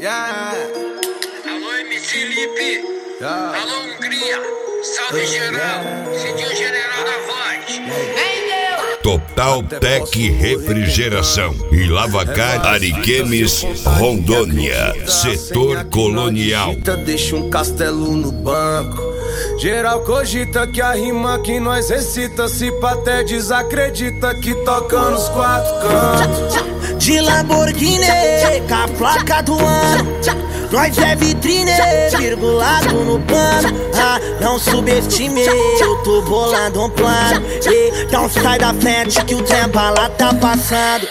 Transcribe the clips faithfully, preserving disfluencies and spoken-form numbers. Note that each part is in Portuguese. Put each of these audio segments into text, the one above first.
Yeah. Alô, M C Lipe. Yeah. Alô, Hungria. Salve geral. Sentiu o general da voz. Vem, Deus. Total Tec Refrigeração e Lavacar Ariquemes, Rondônia, setor colonial. Deixa um castelo no banco. Geral cogita que a rima que nós recita, se pá até desacredita que toca nos quatro cantos. De Lamborghini, com a placa do ano, nós é vitrine, virgulado no pano. Ah, não subestime, eu tô bolando um plano. E então sai da frente que o tempo lá tá passando.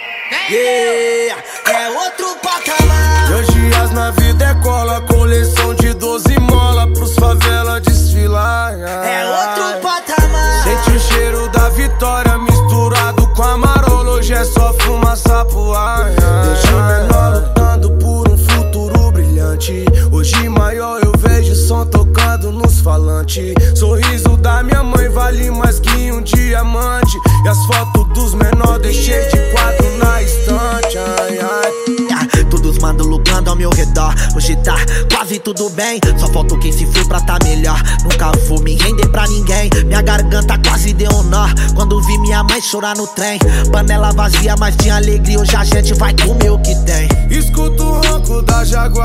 Yeah, é outro patamar. Dois dias na vida é cola, coleção de doze mola pros favela desfilar. É outro patamar. Sente o cheiro da vitória misturado com a marola, hoje é só fumaça pro ar. Deixa o menor lutando por um futuro brilhante. Hoje maior eu vejo som tocando nos falantes. Sorriso da minha mãe vale mais que um diamante. E as fotos dos menores deixei de quadro na estante. Ai, ai. Todos mandam lutando ao meu redor. Hoje tá quase tudo bem, só falta quem se foi pra tá melhor. Nunca vou me render pra ninguém. Minha garganta quase deu um nó quando vi minha mãe chorar no trem. Panela vazia, mas tinha alegria. Hoje a gente vai comer o que tem. Escuto o ronco da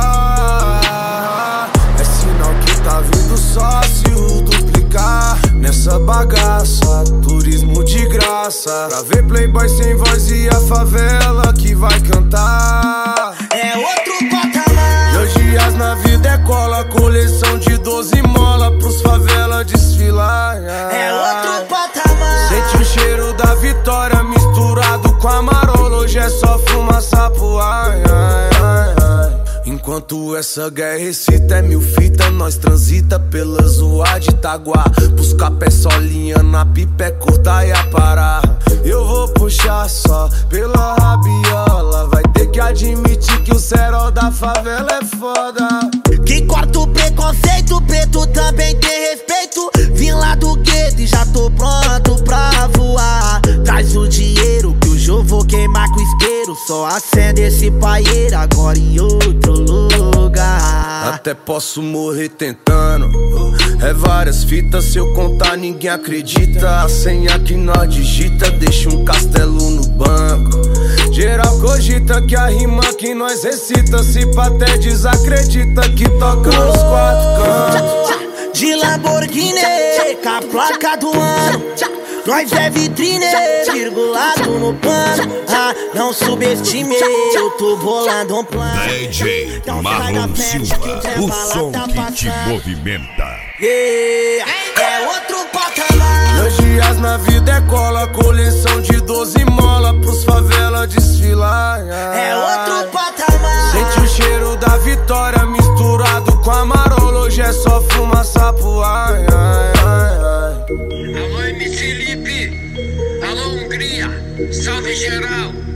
Jaguar, é sinal que tá vindo sócio duplicar nessa bagaça. Turismo de graça pra ver playboy sem voz e a favela que vai cantar. É outro patamar. Dois dias na vida é cola, coleção de doze mola pros favela desfilar. É outro patamar. Sente o cheiro da vitória misturado com a marola, hoje é só fumaça pro ar. Ai, ai, ai. Enquanto essa guerra excita, é mil fita, nós transita pela zoa de Itaguá. Buscar pé solinha na pipa, é cortar e aparar. Eu vou puxar só pela rabiola, vai ter que admitir que o cerol da favela é foda. Quem corta o preconceito, preto também tem respeito. Vim lá do gueto e já tô pronto pra voar. Traz o dinheiro que hoje eu vou queimar com isqueiro. Só acende esse paieiro agora em outro lugar. Até posso morrer tentando. É várias fitas, se eu contar ninguém acredita. A senha que nós digita deixa um castelo no banco. Geral cogita que a rima que nós recita, se pá até desacredita que toca nos quatro cantos. De Lamborghini, com a placa do ano, nós é vitrine, virgulado no pano. Ah, não subestime, eu tô bolando um plano. D J Marlon Silva, o som que te movimenta. Yeah, é outro patamar. Dois dias na vida é cola, coleção de doze mola pros favela desfilar. É outro patamar. Sente o cheiro da vitória misturado com a marola, hoje é só fumaça pro ar. Ai, ai, ai. Alô, M C Lipe. Alô, Hungria. Salve geral.